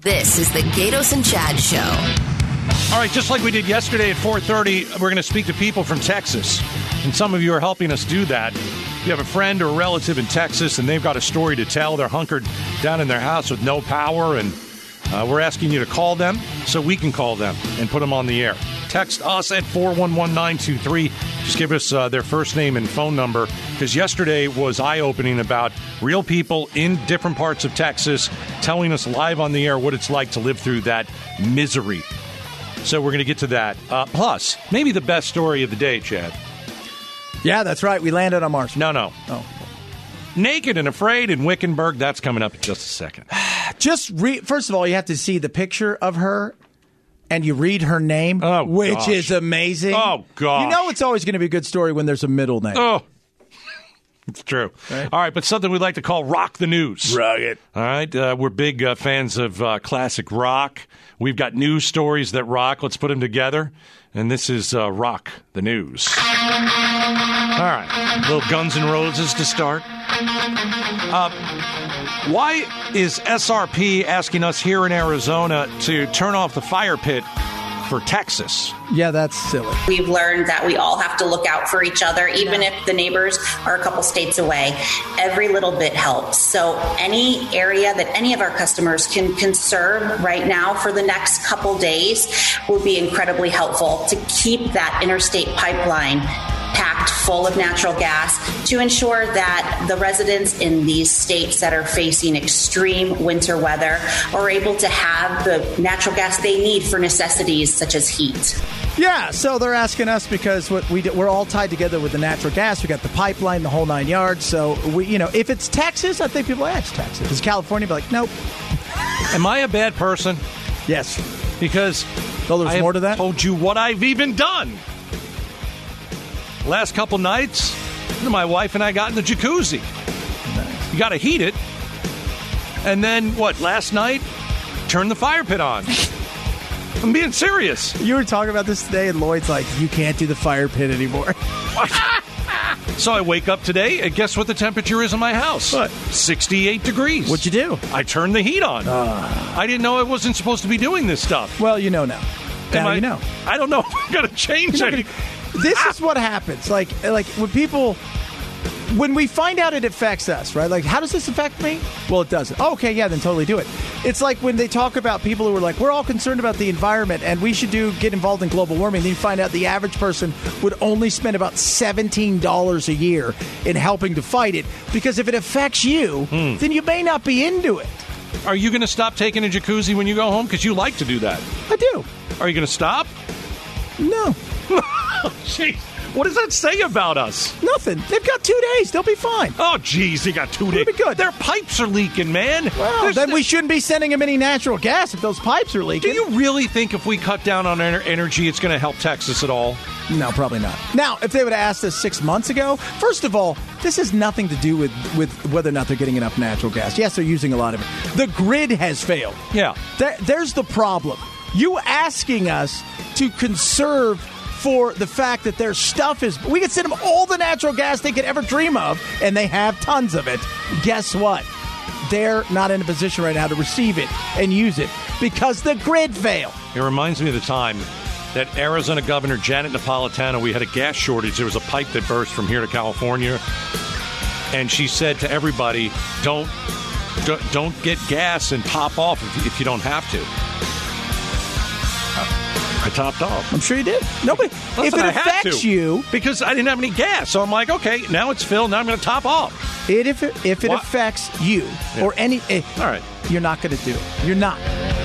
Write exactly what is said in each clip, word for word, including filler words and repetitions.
This is the Gatos and Chad Show. All right, just like we did yesterday at four thirty, we're going to speak to people from Texas. And some of you are helping us do that. If you have a friend or a relative in Texas and they've got a story to tell, they're hunkered down in their house with no power, and uh, we're asking you to call them so we can call them and put them on the air. Text us at four one one nine two three. Just give us uh, their first name and phone number, because yesterday was eye-opening about real people in different parts of Texas telling us live on the air what it's like to live through that misery. So we're going to get to that. Uh, plus, maybe the best story of the day, Chad. Yeah, that's right. We landed on Mars. No, no. Oh. Naked and Afraid in Wickenburg. That's coming up in just a second. Just re- First of all, you have to see the picture of her, and you read her name, oh, which gosh. is amazing. Oh, gosh. You know it's always going to be a good story when there's a middle name. Oh, it's true. Right. All right, but something we'd like to call Rock the News. Rock it. All right, uh, we're big uh, fans of uh, classic rock. We've got news stories that rock. Let's put them together. And this is uh, Rock the News. All right, little Guns N' Roses to start. Uh, why is S R P asking us here in Arizona to turn off the fire pit for Texas? Yeah, that's silly. We've learned that we all have to look out for each other, even if the neighbors are a couple states away. Every little bit helps. So any area that any of our customers can conserve right now for the next couple days will be incredibly helpful to keep that interstate pipeline packed full of natural gas to ensure that the residents in these states that are facing extreme winter weather are able to have the natural gas they need for necessities such as heat. Yeah, so they're asking us because what we do, we're all tied together with the natural gas. We got the pipeline, the whole nine yards. So we, you know, if it's Texas, I think people are, it's Texas. If it's California, be like, nope. Am I a bad person? Yes, because oh, there's I more to that. Told you what I've even done. Last couple nights, my wife and I got in the jacuzzi. Nice. You got to heat it. And then, what, last night, turn the fire pit on. I'm being serious. You were talking about this today, and Lloyd's like, you can't do the fire pit anymore. So I wake up today, and guess what the temperature is in my house? What? sixty-eight degrees. What'd you do? I turned the heat on. Uh, I didn't know I wasn't supposed to be doing this stuff. Well, you know now. Now I, you know. I don't know if I'm going to change it. This ah. is what happens. Like, like when people, when we find out it affects us, right? Like, how does this affect me? Well, it doesn't. Oh, okay, yeah, then totally do it. It's like when they talk about people who are like, we're all concerned about the environment and we should do get involved in global warming. Then you find out the average person would only spend about seventeen dollars a year in helping to fight it. Because if it affects you, hmm. then you may not be into it. Are you going to stop taking a jacuzzi when you go home? Because you like to do that. I do. Are you going to stop? No. Jeez, what does that say about us? Nothing. They've got two days. They'll be fine. Oh, geez, they got two days. They'll be good. Their pipes are leaking, man. Well, There's then th- we shouldn't be sending them any natural gas if those pipes are leaking. Do you really think if we cut down on ener- energy, it's going to help Texas at all? No, probably not. Now, if they would have asked us six months ago, first of all, this has nothing to do with, with whether or not they're getting enough natural gas. Yes, they're using a lot of it. The grid has failed. Yeah. There, there's the problem. You asking us to conserve for the fact that their stuff is... We could send them all the natural gas they could ever dream of, and they have tons of it. Guess what? They're not in a position right now to receive it and use it because the grid failed. It reminds me of the time that Arizona Governor Janet Napolitano, we had a gas shortage. There was a pipe that burst from here to California. And she said to everybody, don't don't, don't get gas and top off if, if you don't have to. I topped off. I'm sure you did. Nobody. Listen, if it I affects you, because I didn't have any gas, so I'm like, okay, now it's filled. Now I'm going to top off. It if it, if it what? affects you yeah. or any, eh, all right, you're not going to do it. You're not.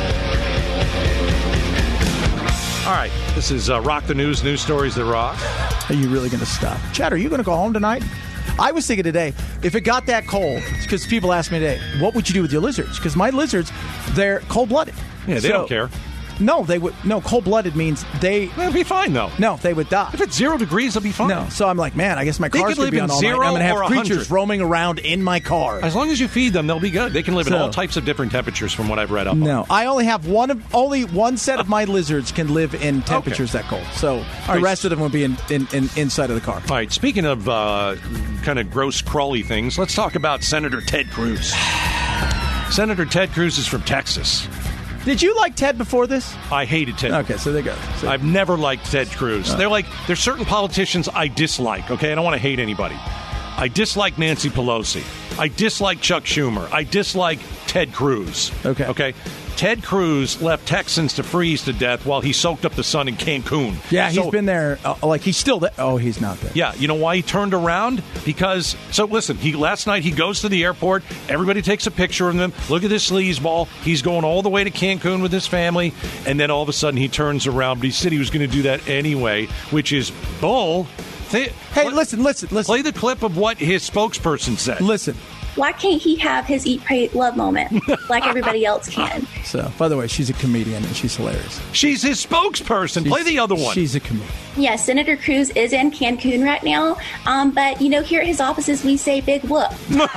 All right, this is uh, Rock the News, news stories that rock. Are you really going to stop, Chad? Are you going to go home tonight? I was thinking today, if it got that cold, because people ask me today, what would you do with your lizards? Because my lizards, they're cold-blooded. Yeah, they so, don't care. No, they would. No, cold-blooded means they. They'll be fine though. No, they would die. If it's zero degrees, they'll be fine. No, so I'm like, man, I guess my they car's could going to be on all night. I'm going to have creatures one hundred roaming around in my car. As long as you feed them, they'll be good. They can live so, in all types of different temperatures, from what I've read up on. No, I only have one of only one set of my lizards can live in temperatures okay. that cold. So all the right. rest of them will be in, in, in inside of the car. All right. Speaking of uh, kind of gross, crawly things, let's talk about Senator Ted Cruz. Senator Ted Cruz is from Texas. Did you like Ted before this? I hated Ted. Okay, so there you go. So, I've never liked Ted Cruz. They're like, there's certain politicians I dislike, okay? I don't want to hate anybody. I dislike Nancy Pelosi. I dislike Chuck Schumer. I dislike Ted Cruz. Okay. Okay? Ted Cruz left Texans to freeze to death while he soaked up the sun in Cancun. yeah, he's So- been there. Uh, like, he's still there. Oh, he's not there. Yeah, you know why he turned around? Because, so listen, he last night he goes to the airport. Everybody takes a picture of him. Look at this sleazeball. He's going all the way to Cancun with his family. And then all of a sudden he turns around. But he said he was going to do that anyway, which is bull. Th- Hey, pl- listen, listen, listen. Play the clip of what his spokesperson said. Listen. Why can't he have his eat, pray, love moment like everybody else can? So, by the way, she's a comedian and she's hilarious. She's his spokesperson. She's- Play the other one. She's a comedian. Yes, Senator Cruz is in Cancun right now, um, but, you know, here at his offices, we say big whoop.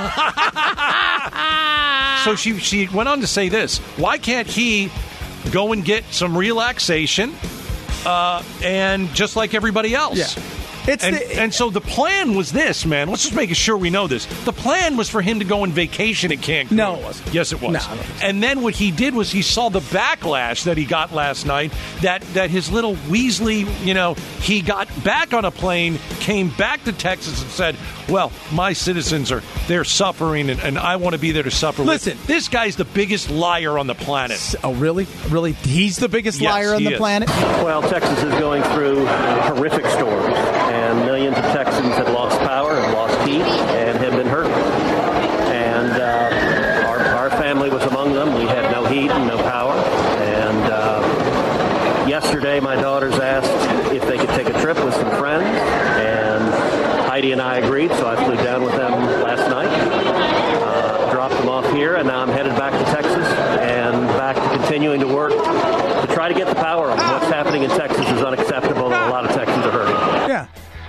So she she went on to say this. Why can't he go and get some relaxation uh, and just like everybody else? Yeah. It's And, the, and so the plan was this, man. Let's just make sure we know this. The plan was for him to go on vacation at Cancun. No, it wasn't. Yes, it was. No, I don't think so. And then what he did was he saw the backlash that he got last night, that, that his little Weasley, you know, he got back on a plane, came back to Texas and said, well, my citizens are, they're suffering, and, and I want to be there to suffer Listen. with. This guy's the biggest liar on the planet. oh, really? Really? He's the biggest Yes, liar on he the is. planet? Well, Texas is going through horrific storms, and millions of Texans have lost power, have lost heat, and have been hurt. And uh, our, our family was among them. We had no heat and no power. And uh, yesterday, my daughters asked if they could take a trip with some friends, and Heidi and I agreed, so I flew down with them last night, uh, dropped them off here, and now I'm headed back to Texas and back to continuing to work to try to get the power on. What's happening in Texas is unacceptable, and a lot of Texans are hurting. Yeah.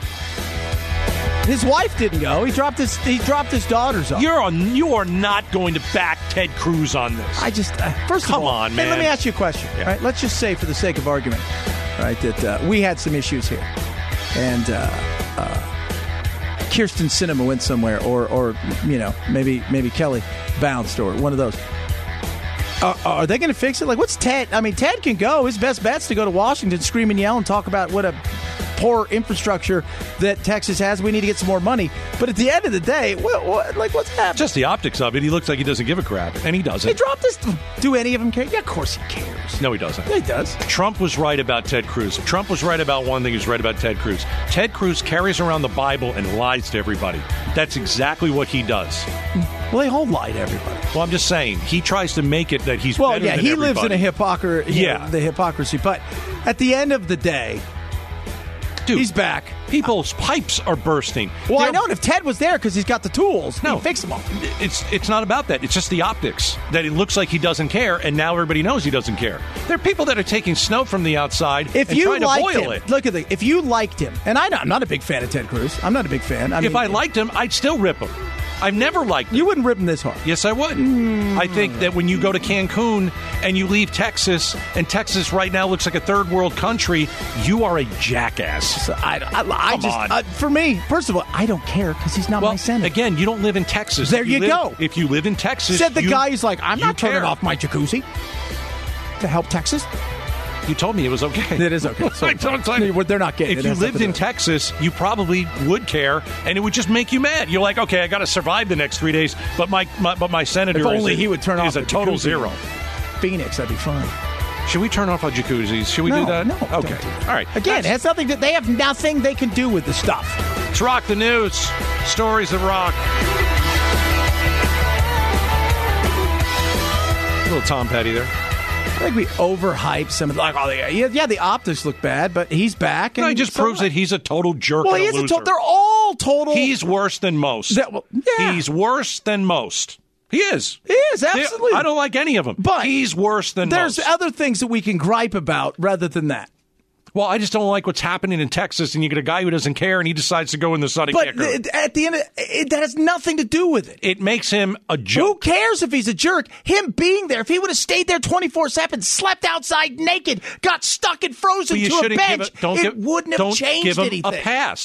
His wife didn't go. He dropped his he dropped his daughters off. You're on, you are not going to back Ted Cruz on this. I just uh, first Come of all, on, hey, man. let me ask you a question. Yeah. Right? Let's just say, for the sake of argument, right, that uh, we had some issues here, and uh, uh, Kirsten Sinema went somewhere, or or you know maybe maybe Kelly bounced, or one of those. Uh, are they going to fix it? Like, what's Ted? I mean, Ted can go. His best bet's to go to Washington, scream and yell, and talk about what a poor infrastructure that Texas has. We need to get some more money. But at the end of the day, what, what, like, what's happening? Just the optics of it. He looks like he doesn't give a crap, and he doesn't. They dropped this. Do any of them care? Yeah, of course he cares. No, he doesn't. Yeah, he does. Trump was right about Ted Cruz. If Trump was right about one thing, he was right about Ted Cruz. Ted Cruz carries around the Bible and lies to everybody. That's exactly what he does. Well, they all lie to everybody. Well, I'm just saying, he tries to make it that he's Well, better yeah, than he lives in a everybody. hypocrisy. Yeah. the hypocrisy. But at the end of the day, Dude, he's back. People's pipes are bursting. Well, I They're- know, and if Ted was there because he's got the tools, No. he'd fix them all. It's it's not about that. It's just the optics that it looks like he doesn't care, and now everybody knows he doesn't care. There are people that are taking snow from the outside If and you trying to liked boil him, it. look at the. If you liked him, and I know I'm not a big fan of Ted Cruz. I'm not a big fan. I mean, If I liked him, I'd still rip him. I've never liked him. you wouldn't rip him this hard. Yes, I would. I think that when you go to Cancun and you leave Texas, and Texas right now looks like a third world country, you are a jackass. So I, I, I Come just, on. uh, for me, first of all, I don't care because he's not Well, my senator. again, you don't live in Texas. There If you live- go. If you live in Texas, Said the you- guy who's like, I'm you not turning care. off my jacuzzi to help Texas. You told me it was okay. It is okay. So I don't tell you. they're not getting If it. you It has lived nothing in to do with it. Texas, you probably would care, and it would just make you mad. You're like, okay, I got to survive the next three days, but my, my but my senator If is only a, he would turn is off a the total jacuzzi. zero. Phoenix, that'd be fine. Should we turn off our jacuzzis? Should we no, do that? No. Okay. don't do that. All right. Again, it That's- has nothing. To, they have nothing they can do with the stuff. Let's rock the news. Stories that rock. A little Tom Petty there. I think we overhype some of the, like, oh, yeah, yeah, the optics look bad, but he's back. And No, he just so proves what? that he's a total jerk Well, and he a is a loser. total. They're all total. He's worse than most. That- well, yeah. He's worse than most. He is. He is, absolutely. I don't like any of them. But he's worse than There's most. other things that we can gripe about rather than that. Well, I just don't like what's happening in Texas, and you get a guy who doesn't care, and he decides to go in the sun and But kick her. th- at the end, of, it, that has nothing to do with it. It makes him a Who joke. cares if he's a jerk? Him being there, if he would have stayed there twenty-four seven, slept outside naked, got stuck and frozen But you to a shouldn't bench, give it, don't it give, wouldn't have don't changed give him anything. a pass.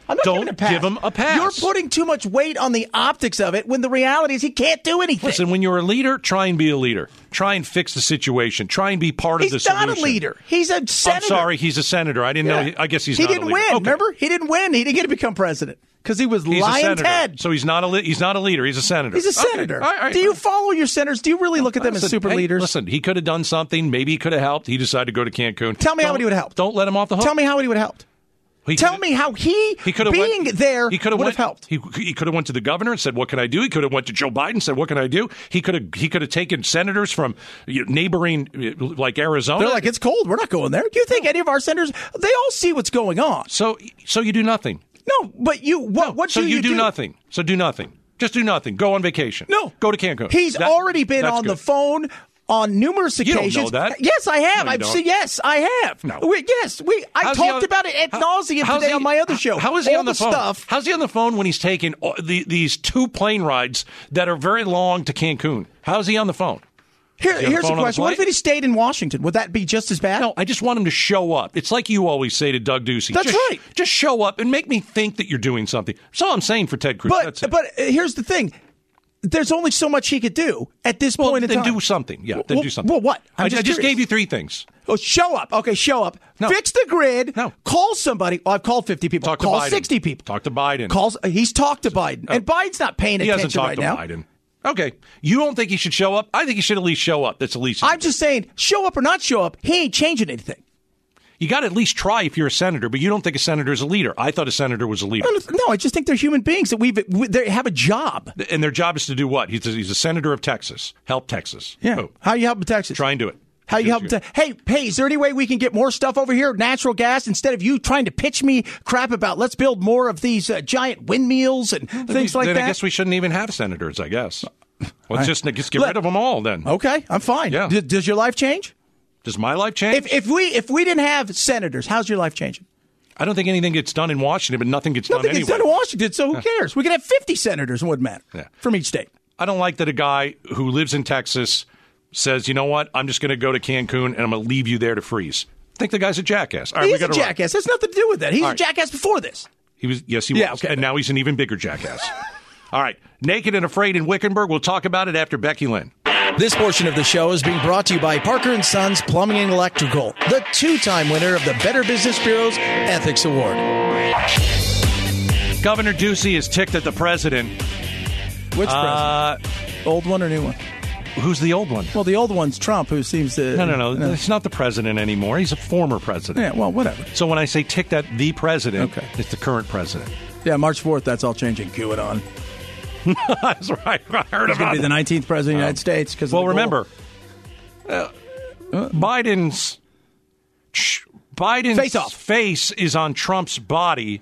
I'm not Don't giving a pass. give him a pass. You're putting too much weight on the optics of it when the reality is he can't do anything. Listen, when you're a leader, try and be a leader. Try and fix the situation. Try and be part he's of the solution. He's not a leader. He's a senator. I'm sorry, he's a senator. I didn't yeah. know. He, I guess he's he not didn't a leader. win. Okay. Remember, he didn't win. He didn't get to become president because he was he's lying a senator. Ted. So he's not a he's not a leader. He's a senator. He's a senator. Okay. All right, all right. Do you follow your senators? Do you really look at them listen, as super hey, leaders? Listen, he could have done something. Maybe he could have helped. He decided to go to Cancun. Tell me don't, how he would have helped. Don't let him off the hook. Tell me how he would have helped. He Tell me how he, he being went, there he would went, have helped. He, he could have went to the governor and said, "What can I do?" He could have went to Joe Biden and said, "What can I do?" He could have he could have taken senators from you know, neighboring like Arizona. They're like, "It's cold. We're not going there." Do you think any of our senators? They all see what's going on. So so you do nothing. No, but you what? No, what so do you, you do, do? nothing. So do nothing. Just do nothing. Go on vacation. No, go to Cancun. He's that, already been on good. the phone on numerous You occasions. don't know that. Yes, I have. No, you I've don't. seen. Yes, I have. No. We, yes, we. I How's he talked on- about it ad how- nauseum how's today he- on my other show. How is he all on the, the phone? stuff? How's he on the phone when he's taking all the, these two plane rides that are very long to Cancun? How's he on the phone? Here, Is he on here's the the phone on the question: What if plane? he stayed in Washington? Would that be just as bad? No, I just want him to show up. It's like you always say to Doug Ducey. That's just, right. Just show up and make me think that you're doing something. That's all I'm saying for Ted Cruz. But That's it. but uh, here's the thing. There's only so much he could do at this well, point in then time. do something. Yeah, then well, do something. Well, what? I'm I, just I just curious. gave you three things. Oh, show up. Okay, show up. No. Fix the grid. No. Call somebody. Oh, I've called fifty people. Talk to Call Biden. sixty people. Talk to Biden. Calls. He's talked to Biden, and Biden's not paying He hasn't attention talked right to now. Biden. Okay. You don't think he should show up? I think he should at least show up. That's the least. I'm just saying, show up or not show up, he ain't changing anything. You got to at least try if you're a senator, but you don't think a senator is a leader. I thought a senator was a leader. No, I just think they're human beings that we've we, they have a job. And their job is to do what? He's a, he's a senator of Texas. Help Texas. Yeah. Oh, How you help Texas? try and do it. How you Just- help? Te- hey, hey, is there any way we can get more stuff over here? Natural gas, instead of you trying to pitch me crap about let's build more of these uh, giant windmills and things like then that. I guess we shouldn't even have senators, I guess. Let's I- just, just get Let- rid of them all then. Okay, I'm fine. Yeah. D- does your life change? Does my life change? If if we if we didn't have senators, how's your life changing? I don't think anything gets done in Washington, but nothing gets Nothing done gets anyway. done in Washington, so who cares? We could have fifty senators, it wouldn't matter Yeah. from each state. I don't like that a guy who lives in Texas says, you know what, I'm just going to go to Cancun and I'm going to leave you there to freeze. I think the guy's a jackass. All right, He's we a gotta run. jackass. That's nothing to do with that. He's All a right. jackass before this. He was, yes, he Yeah, was. okay. And now he's an even bigger jackass. All right, Naked and Afraid in Wickenburg. We'll talk about it after Becky Lynn. This portion of the show is being brought to you by Parker and Sons Plumbing and Electrical, the two-time winner of the Better Business Bureau's Ethics Award. Governor Ducey is ticked at the president. Which Uh, president? Old one or new one? who's the old one? Well, the old one's Trump, who seems to... No, no, no. He's not the president anymore. He's a former president. Yeah, well, whatever. So when I say ticked at the president, Okay. it's the current president. Yeah, March fourth, that's all changing. QAnon. That's right. I heard He's going about to be the it. nineteenth president of the United States. Because Well, remember, uh, Biden's Biden's Face off. face is on Trump's body,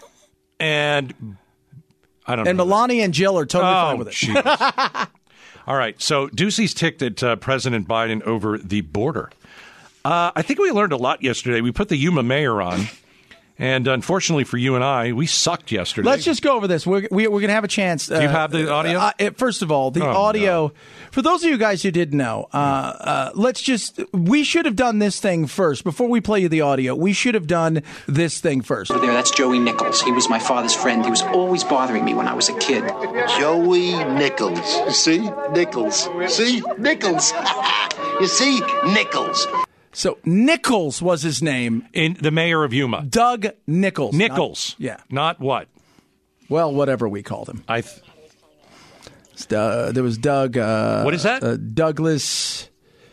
and I don't And know. Melania and Jill are totally oh, fine with it. jeez. All right, so Ducey's ticked at uh, President Biden over the border. Uh, I think we learned a lot yesterday. We put the Yuma mayor on, and unfortunately for you and I, we sucked yesterday. Let's just go over this. We're, we, we're going to have a chance. Uh, Do you have the audio? Uh, uh, first of all, the Oh, audio. no. For those of you guys who didn't know, uh, uh, let's just. We should have done this thing first. Before we play you the audio, we should have done this thing first. Over there, that's Joey Nichols. He was my father's friend. He was always bothering me when I was a kid. Joey Nichols. You see? Nichols. See? Nichols. You see? Nichols. So Nichols was his name. In the mayor of Yuma. Doug Nichols. Nichols. Not- yeah. Not what? Well, whatever we called him. I. Th- It's, uh, there was Doug. Uh, What is that? Uh, Douglas.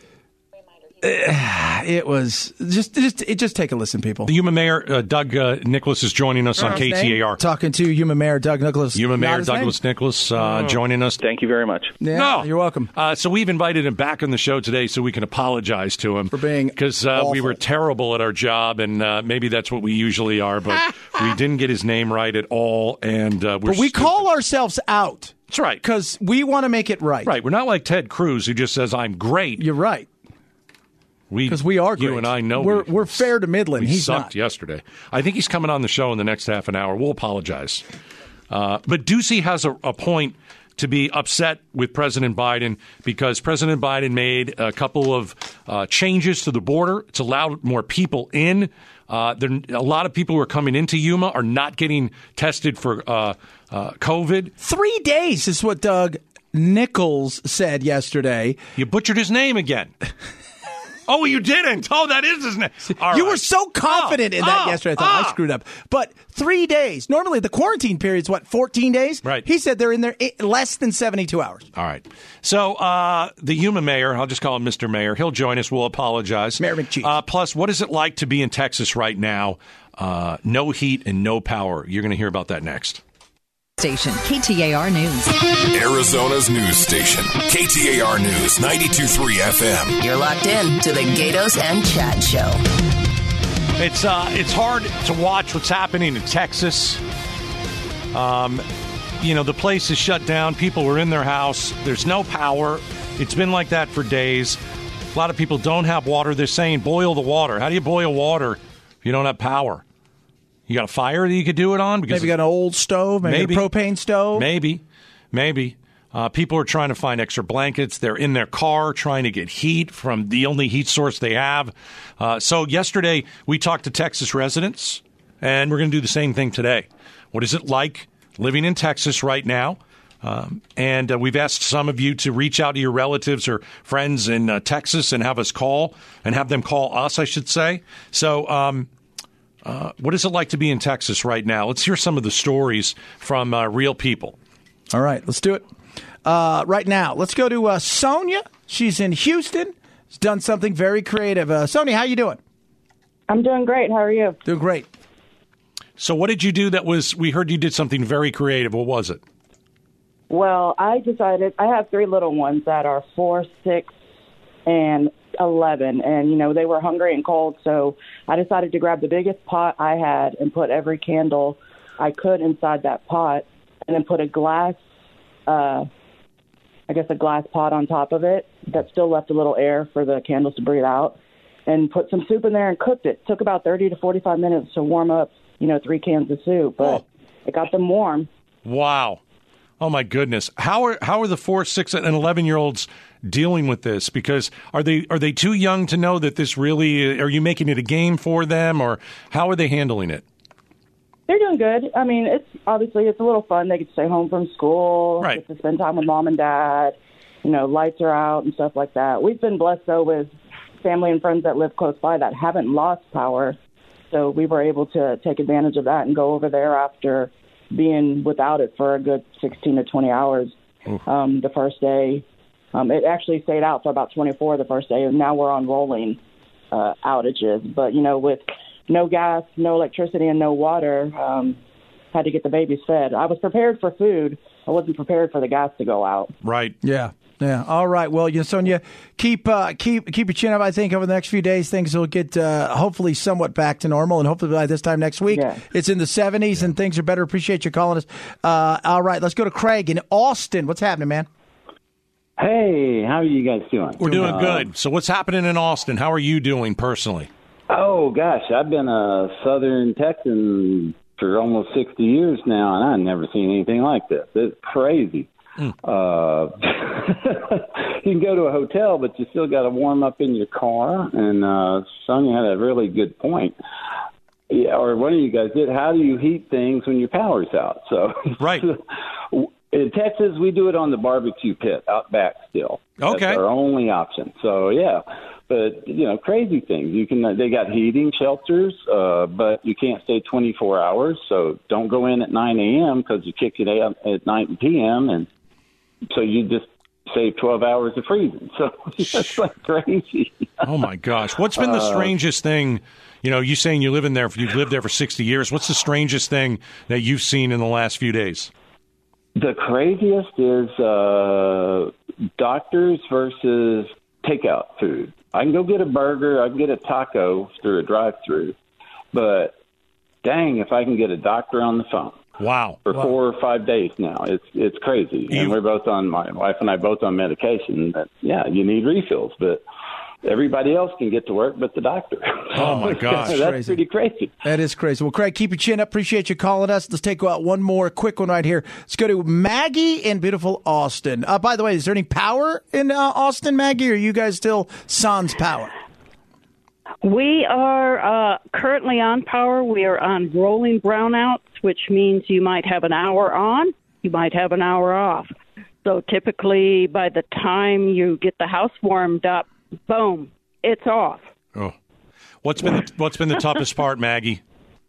Uh, it was just, just, it, just take a listen, people. the Yuma mayor, uh, Doug uh, Nicholas, is joining us on K T A R. Talking to Yuma Mayor Doug Nicholas. Yuma Not Mayor his Douglas name? Nicholas uh, joining us. Thank you very much. Yeah, No, you're welcome. Uh, so we've invited him back on the show today so we can apologize to him For being because uh, we awful. were terrible at our job, and uh, maybe that's what we usually are, but we didn't get his name right at all, and uh, we're But we stupid. call ourselves out. That's right, Because we want to make it right. right. We're not like Ted Cruz who just says I'm great. You're right. We Because we are You great. and I know We're, we, we're fair to Midland. We He's sucked not. yesterday. I think he's coming on the show in the next half an hour. We'll apologize. Uh, but Ducey has a, a point to be upset with President Biden because President Biden made a couple of uh, changes to the border. It's allowed more people in. Uh, there, a lot of people who are coming into Yuma are not getting tested for uh, uh, COVID. Three days is what Doug Nichols said yesterday. You butchered his name again. Oh, you didn't. Oh, that is his name. All you right. were so confident oh, in that oh, yesterday. I thought oh. I screwed up. But three days. Normally, the quarantine period is what, fourteen days? Right. He said they're in there eight, less than seventy-two hours. All right. So uh, the Yuma mayor, I'll just call him Mister Mayor, he'll join us. We'll apologize. Mayor McCheese. Uh, plus, what is it like to be in Texas right now? Uh, no heat and no power. You're going to hear about that next. Station K T A R News. Arizona's news station. K T A R News, ninety-two point three F M. You're locked in to the Gatos and Chad Show. It's uh, it's hard to watch what's happening in Texas. Um, you know, the place is shut down. People are in their house. There's no power. It's been like that for days. A lot of people don't have water. They're saying boil the water. How do you boil water if you don't have power? You got a fire that you could do it on? Because maybe you got an old stove, maybe, maybe. a propane stove. Maybe, maybe. Uh, people are trying to find extra blankets. They're in their car trying to get heat from the only heat source they have. Uh, so yesterday we talked to Texas residents, and we're going to do the same thing today. What is it like living in Texas right now? Um, and uh, we've asked some of you to reach out to your relatives or friends in uh, Texas and have us call, and have them call us, I should say. So um Uh, what is it like to be in Texas right now? Let's hear some of the stories from uh, real people. All right, let's do it. Uh, right now, let's go to uh, Sonia. She's in Houston. She's done something very creative. Uh, Sonia, how you doing? I'm doing great. How are you? Doing great. So what did you do that was, we heard you did something very creative. What was it? Well, I decided, I have three little ones that are four, six, and eleven, and you know they were hungry and cold, so I decided to grab the biggest pot I had and put every candle I could inside that pot, and then put a glass uh I guess a glass pot on top of it that still left a little air for the candles to breathe out, and put some soup in there and cooked it. It took about thirty to forty-five minutes to warm up, you know, three cans of soup, but oh. It got them warm. Wow. Oh my goodness. How are how are the four, six, and eleven year olds dealing with this? Because are they are they too young to know that this really? Are you making it a game for them, or how are they handling it? They're doing good. I mean, it's obviously it's a little fun. They get to stay home from school, right? Get to spend time with mom and dad. You know, lights are out and stuff like that. We've been blessed though with family and friends that live close by that haven't lost power, so we were able to take advantage of that and go over there after being without it for a good sixteen to twenty hours um, the first day. Um, it actually stayed out for about twenty-four the first day, and now we're on rolling uh, outages. But, you know, with no gas, no electricity, and no water, um, had to get the babies fed. I was prepared for food. I wasn't prepared for the gas to go out. Right. Yeah. Yeah. All right. Well, you, Sonia, keep uh, keep keep your chin up. I think over the next few days, things will get uh, hopefully somewhat back to normal, and hopefully by this time next week, yeah. It's in the seventies yeah. and things are better. Appreciate you calling us. Uh, all right. Let's go to Craig in Austin. What's happening, man? Hey, how are you guys doing? We're doing uh, good. So what's happening in Austin? How are you doing personally? Oh, gosh, I've been a Southern Texan for almost sixty years now, and I've never seen anything like this. It's crazy. Mm. Uh, you can go to a hotel, but you still got to warm up in your car. And uh, Sonia had a really good point. Yeah, or one of you guys did. How do you heat things when your power's out? So, right. In Texas, we do it on the barbecue pit out back still. Okay. That's our only option. So, yeah. But, you know, crazy things. You can. They got heating shelters, uh, but you can't stay twenty-four hours. So don't go in at nine a.m. because you kick it out at nine p.m. And so you just save twelve hours of freezing. So it's like crazy. Oh, my gosh. What's been the strangest uh, thing? You know, you saying you live in there, you've lived there for sixty years. What's the strangest thing that you've seen in the last few days? The craziest is uh, doctors versus takeout food. I can go get a burger, I can get a taco through a drive-through, but dang, if I can get a doctor on the phone. Wow. For wow. four or five days now. It's it's crazy. You, and we're both on, my wife and I both on medication. But, yeah, you need refills. But everybody else can get to work but the doctor. Oh, my gosh. That's crazy. pretty crazy. That is crazy. Well, Craig, keep your chin up. Appreciate you calling us. Let's take out one more quick one right here. Let's go to Maggie in beautiful Austin. Uh, by the way, is there any power in uh, Austin, Maggie, or are you guys still sans power? We are uh, currently on power. We are on rolling brownouts, which means you might have an hour on, you might have an hour off. So typically by the time you get the house warmed up, boom, it's off. Oh, what's been the, what's been the toughest part, Maggie?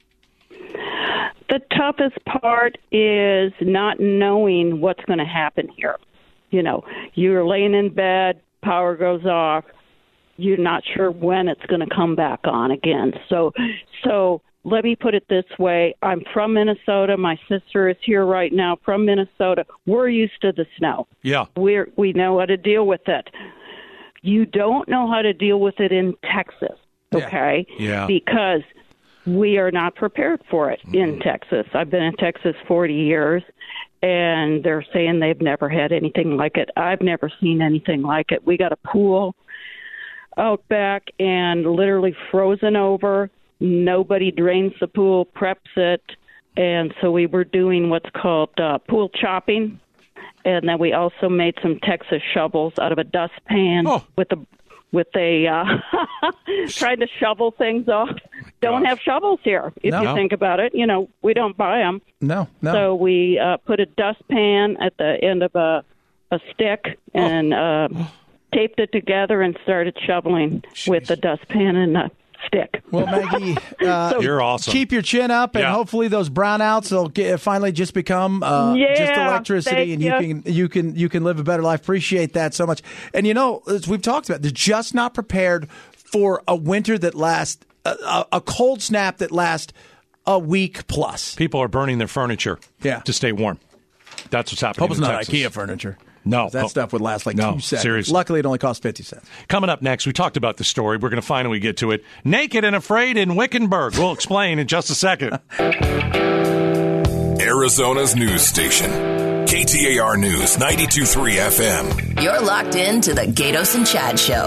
The toughest part is not knowing what's going to happen here. You know, you're laying in bed, power goes off. You're not sure when it's going to come back on again. So, so let me put it this way. I'm from Minnesota. My sister is here right now from Minnesota. We're used to the snow. Yeah. We're, we know how to deal with it. You don't know how to deal with it in Texas, okay? Yeah. Because we are not prepared for it mm-hmm. in Texas. I've been in Texas forty years, and they're saying they've never had anything like it. I've never seen anything like it. We got a pool out back and literally frozen over. Nobody drains the pool, preps it, and so we were doing what's called uh, pool chopping, and then we also made some Texas shovels out of a dustpan oh. with a with a uh, trying to shovel things off. Don't have shovels here, if no. you think about it. You know, we don't buy them. No, no. So we uh, put a dustpan at the end of a a stick and. Oh. Uh, taped it together and started shoveling Jeez. with the dustpan and the stick. Well, Maggie, uh, so, you're awesome. Keep your chin up, and yeah. hopefully those brownouts will get, finally just become uh, yeah, just electricity, and you, you can you can you can live a better life. Appreciate that so much. And you know, as we've talked about, they're just not prepared for a winter that lasts a, a cold snap that lasts a week plus. People are burning their furniture, yeah. to stay warm. That's what's happening. Hope it's in not Texas. IKEA furniture. No. That oh, stuff would last like no, two seconds. Seriously. Luckily, it only cost fifty cents. Coming up next, we talked about the story. We're going to finally get to it. Naked and Afraid in Wickenburg. We'll explain in just a second. Arizona's news station. K T A R News, ninety-two point three F M. You're locked in to the Gatos and Chad Show.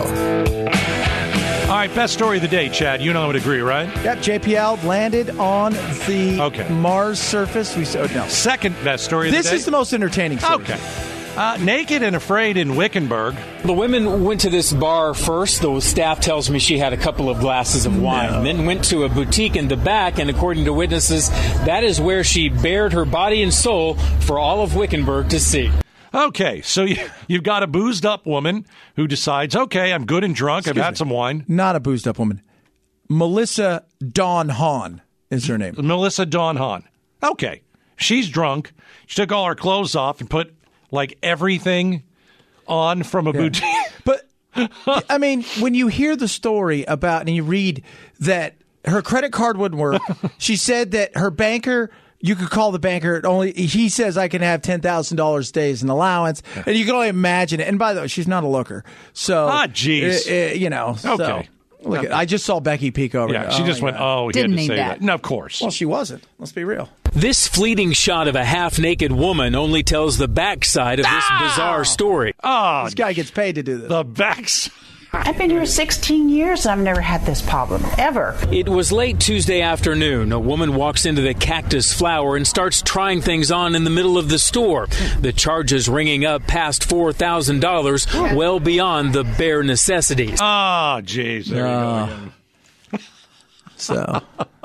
All right, best story of the day, Chad. You know I would agree, right? Yep, J P L landed on the okay. Mars surface. We saw, no. Second best story of this the day. This is the most entertaining story. Okay. Uh, naked and Afraid in Wickenburg. The women went to this bar first. The staff tells me she had a couple of glasses of wine. No. Then went to a boutique in the back, and according to witnesses, that is where she bared her body and soul for all of Wickenburg to see. Okay, so you, you've got a boozed-up woman who decides, okay, I'm good and drunk. Excuse I've had me. some wine. Not a boozed-up woman. Melissa Dawn Hahn is her name. Melissa Dawn Hahn. Okay. She's drunk. She took all her clothes off and put, like, everything on from a yeah. boutique. But, I mean, when you hear the story about, and you read that her credit card wouldn't work, she said that her banker... You could call the banker. Only he says I can have ten thousand dollars days in allowance, and you can only imagine it. And by the way, she's not a looker, so ah, jeez, uh, uh, you know. Okay, so, look, okay. at, I just saw Becky peek over. Yeah, there. she oh, just went, God. "Oh, he Didn't had to need say that. that." No, of course. Well, she wasn't. Let's be real. This fleeting shot of a half-naked woman only tells the backside of this ah! bizarre story. Oh, this guy gets paid to do this. The backside. I've been here sixteen years and I've never had this problem, ever. It was late Tuesday afternoon. A woman walks into the Cactus Flower and starts trying things on in the middle of the store. The charges ringing up past four thousand dollars, well beyond the bare necessities. Ah, oh, jeez. There uh, we go again. So.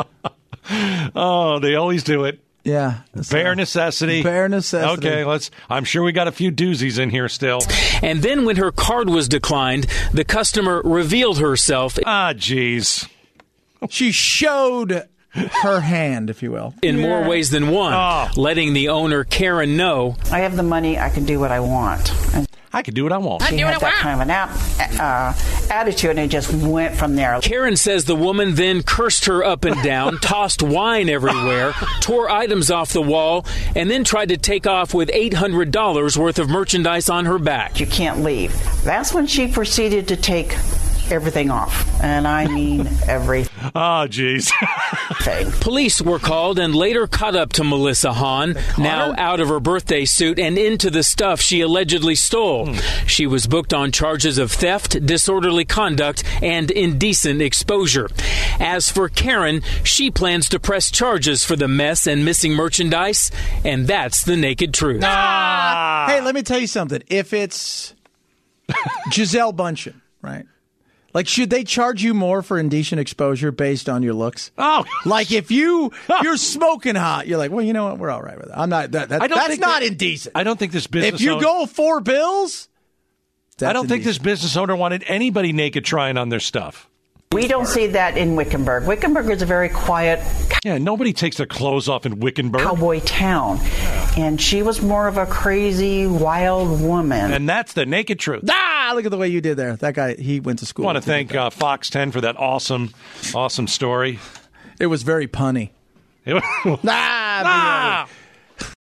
Oh, they always do it. Yeah. Bare necessity. Bare necessity. Okay, let's. I'm sure we got a few doozies in here still. And then when her card was declined, the customer revealed herself. Ah, jeez. She showed her hand, if you will. In yeah. more ways than one, oh. letting the owner, Karen, know. I have the money. I can do what I want. And I can do what I want. She had that kind of an ap- uh, attitude, and it just went from there. Karen says the woman then cursed her up and down, tossed wine everywhere, tore items off the wall, and then tried to take off with eight hundred dollars worth of merchandise on her back. You can't leave. That's when she proceeded to take everything off, and I mean everything. Oh, jeez. Police were called and later caught up to Melissa Hahn, now out of her birthday suit and into the stuff she allegedly stole. Hmm. She was booked on charges of theft, disorderly conduct, and indecent exposure. As for Karen, she plans to press charges for the mess and missing merchandise, and that's the naked truth. Ah. Hey, let me tell you something. If it's Gisele Bundchen, right? Like, should they charge you more for indecent exposure based on your looks? Oh, like if you you're smoking hot, you're like, well, you know what, we're all right with it. I'm not. That, that, I don't that's think not that, indecent. I don't think this business. If you owner, go four bills, I don't indecent. think this business owner wanted anybody naked trying on their stuff. We don't see that in Wickenburg. Wickenburg is a very quiet, yeah. Nobody takes their clothes off in Wickenburg, cowboy town, and she was more of a crazy, wild woman. And that's the naked truth. Ah, look at the way you did there. That guy, he went to school. I want to thank uh, Fox ten for that awesome, awesome story. It was very punny. It was, ah,